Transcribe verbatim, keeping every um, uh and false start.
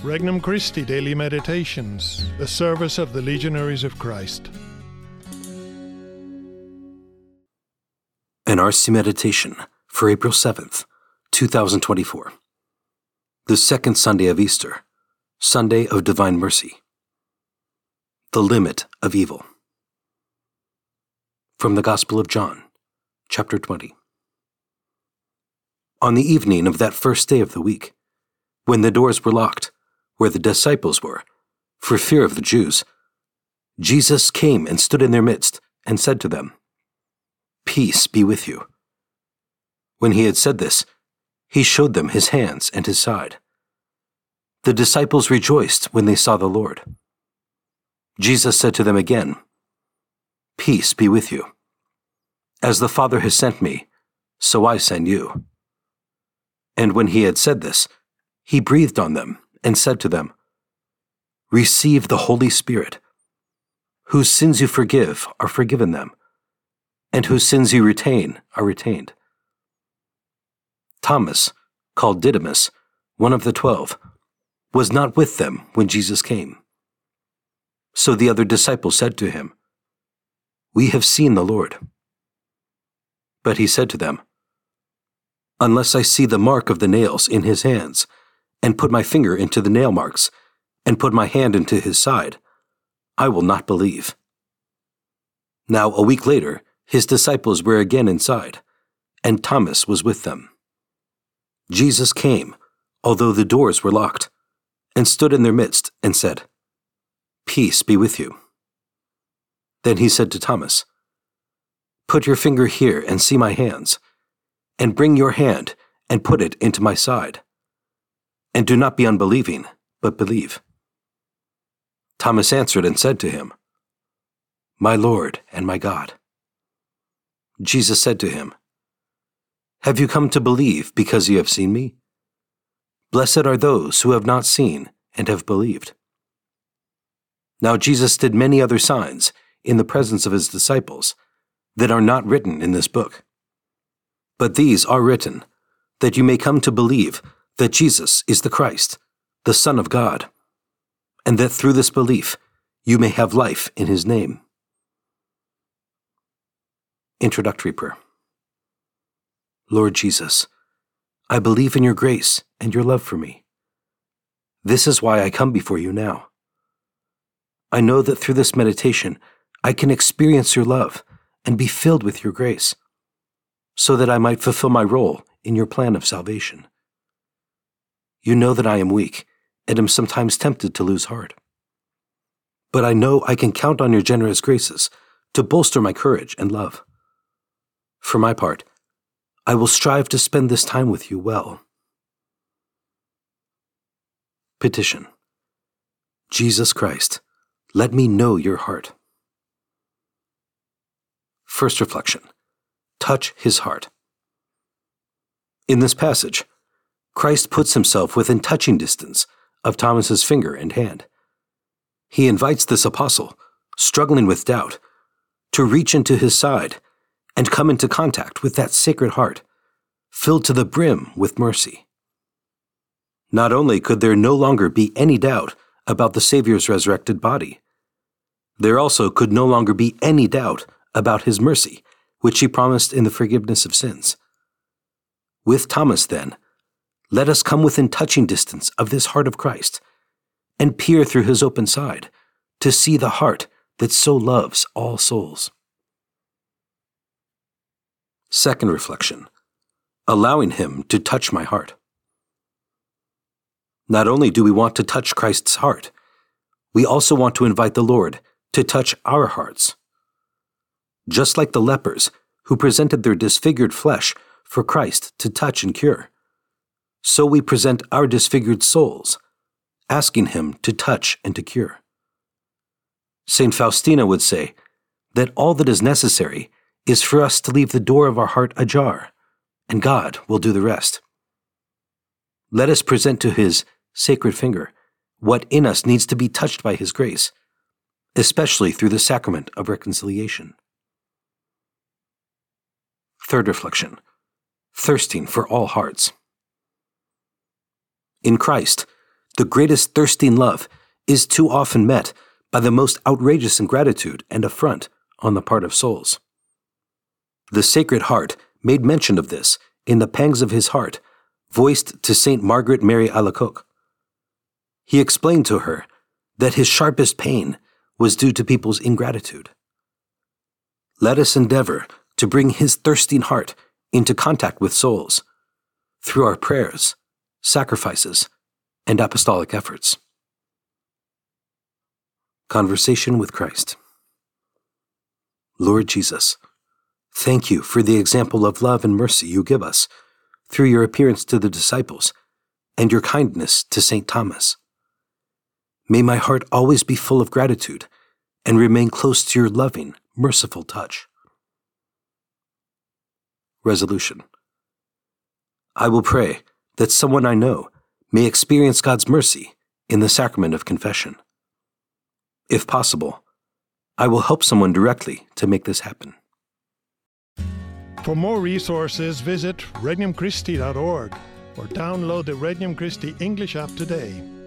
Regnum Christi Daily Meditations, the service of the Legionaries of Christ. An R C Meditation for April seventh, two thousand twenty-four. The second Sunday of Easter, Sunday of Divine Mercy. The limit of evil. From the Gospel of John, chapter twenty. On the evening of that first day of the week, when the doors were locked, where the disciples were, for fear of the Jews, Jesus came and stood in their midst and said to them, "Peace be with you." When he had said this, he showed them his hands and his side. The disciples rejoiced when they saw the Lord. Jesus said to them again, "Peace be with you. As the Father has sent me, so I send you." And when he had said this, he breathed on them and said to them, "Receive the Holy Spirit. Whose sins you forgive are forgiven them, and whose sins you retain are retained." Thomas, called Didymus, one of the twelve, was not with them when Jesus came. So the other disciples said to him, "We have seen the Lord." But he said to them, "Unless I see the mark of the nails in his hands, and put my finger into the nail marks, and put my hand into his side, I will not believe." Now a week later, his disciples were again inside, and Thomas was with them. Jesus came, although the doors were locked, and stood in their midst and said, "Peace be with you." Then he said to Thomas, "Put your finger here and see my hands, and bring your hand and put it into my side. And do not be unbelieving, but believe." Thomas answered and said to him, "My Lord and my God." Jesus said to him, "Have you come to believe because you have seen me? Blessed are those who have not seen and have believed." Now Jesus did many other signs in the presence of his disciples that are not written in this book. But these are written, that you may come to believe that Jesus is the Christ, the Son of God, and that through this belief you may have life in his name. Introductory Prayer. Lord Jesus, I believe in your grace and your love for me. This is why I come before you now. I know that through this meditation I can experience your love and be filled with your grace, so that I might fulfill my role in your plan of salvation. You know that I am weak and am sometimes tempted to lose heart. But I know I can count on your generous graces to bolster my courage and love. For my part, I will strive to spend this time with you well. Petition. Jesus Christ, let me know your heart. First reflection. Touch his heart. In this passage, Christ puts himself within touching distance of Thomas's finger and hand. He invites this apostle, struggling with doubt, to reach into his side and come into contact with that sacred heart, filled to the brim with mercy. Not only could there no longer be any doubt about the Savior's resurrected body, there also could no longer be any doubt about his mercy, which he promised in the forgiveness of sins. With Thomas, then, let us come within touching distance of this heart of Christ and peer through his open side to see the heart that so loves all souls. Second reflection, allowing him to touch my heart. Not only do we want to touch Christ's heart, we also want to invite the Lord to touch our hearts. Just like the lepers who presented their disfigured flesh for Christ to touch and cure, so we present our disfigured souls, asking him to touch and to cure. Saint Faustina would say that all that is necessary is for us to leave the door of our heart ajar, and God will do the rest. Let us present to his sacred finger what in us needs to be touched by his grace, especially through the sacrament of reconciliation. Third reflection, thirsting for all hearts. In Christ, The greatest thirsting love is too often met by the most outrageous ingratitude and affront on the part of souls. The Sacred Heart made mention of this in the pangs of his heart, voiced to Saint Margaret Mary Alacoque. He explained to her that his sharpest pain was due to people's ingratitude. Let us endeavor to bring his thirsting heart into contact with souls through our prayers, sacrifices, and apostolic efforts. Conversation with Christ. Lord Jesus, thank you for the example of love and mercy you give us through your appearance to the disciples and your kindness to Saint Thomas. May my heart always be full of gratitude and remain close to your loving, merciful touch. Resolution. I will pray that someone I know may experience God's mercy in the sacrament of confession. If possible, I will help someone directly to make this happen. For more resources, visit regnum christi dot org or download the Regnum Christi English app today.